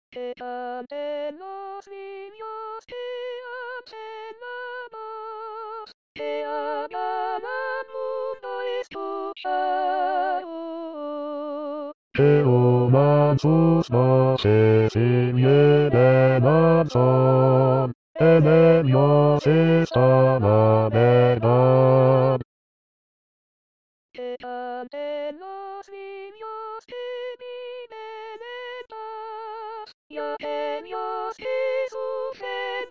Que canten los niños que hacen la voz, que hagan al mundo escuchar. Que unan sus voces y lleven al son, en ellos está la verdad. Que canten los niños que viven en paz, y aquellos que sufren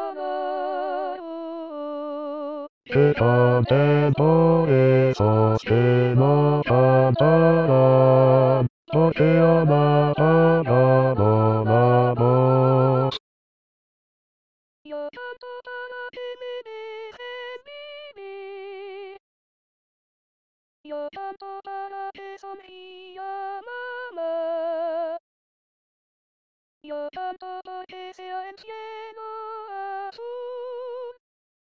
dolor. Que canten por esos que no cantarán, porque han apagado la voz. Yo canto para que me dejen vivir. Yo canto para que sonría mamá. Yo canto porque sea el cielo azul.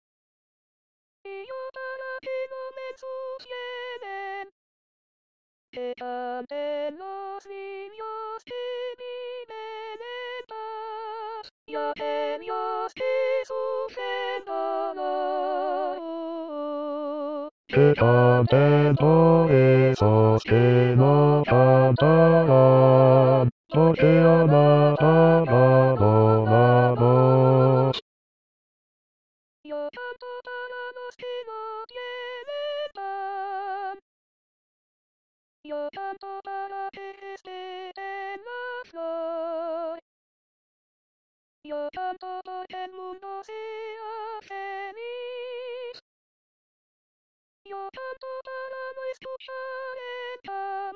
Y yo para que no me ensucien. Que canten los niños que viven en paz, y aquellos que sufren dolor. Que canten por esos que no cantarán, porque han apagado la voz. Yo canto para los que no tienen pan. Yo canto para que esté en la flor. Yo canto porque el mundo sea feliz. Yo canto para no escuchar el